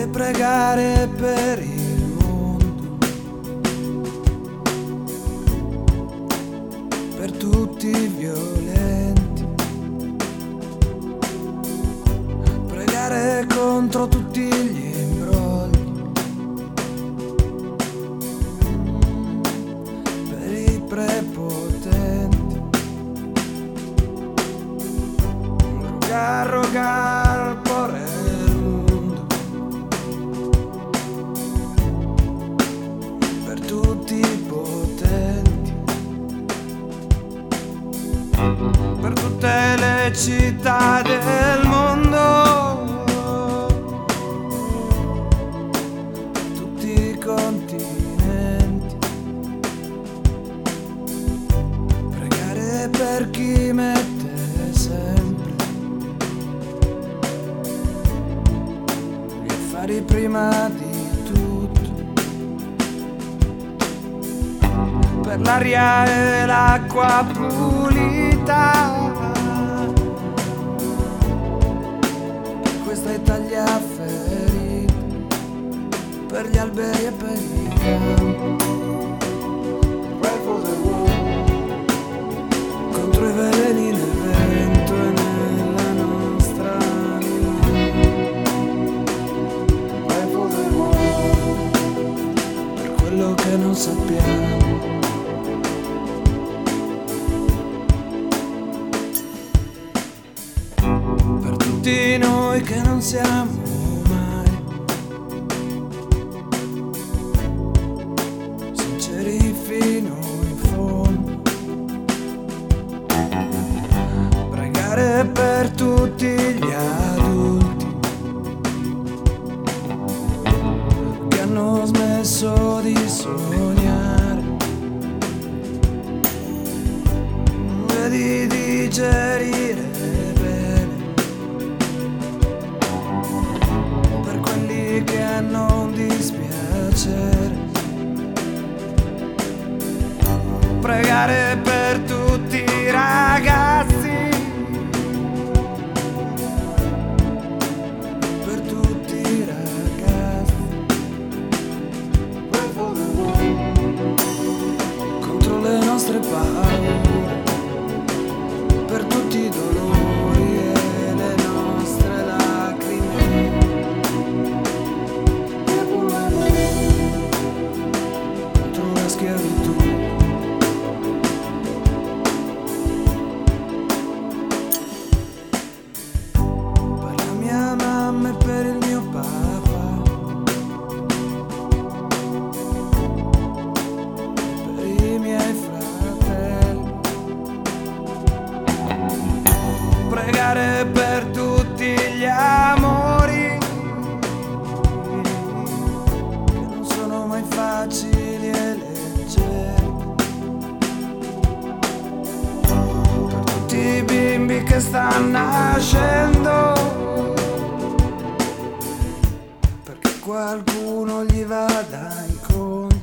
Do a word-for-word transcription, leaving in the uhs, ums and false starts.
e pregare per il mondo, per tutti i violenti, pregare contro tutti gli imbrogli, per i prepotenti, rogar, rogar por el mundo, per tutti i potenti, per tutte le città del mondo, tutti i continenti, pregare per chi mette sempre gli affari prima di tutto, per l'aria e l'acqua pulita, per questa Italia ferita, per gli alberi e per i campi, contro i veleni nel vento e nella nostra anima, per quello che non sappiamo, per tutti noi che non siamo mai sinceri fino in fondo, pregare per tutti gli adulti che hanno smesso di sognare e di digerire bene, per quelli che hanno un dispiacere, pregare per tutti i ragazzi, per tutti i ragazzi, contro le nostre paure, per tutti i dolori e le nostre lacrime, contro la schiavitù. Per la mia mamma e per il mio papà, per i miei fratelli, pregare per tutti gli amori che non sono mai facili e leggeri, per tutti i bimbi che stanno nascendo, perché qualcuno gli vada incontro,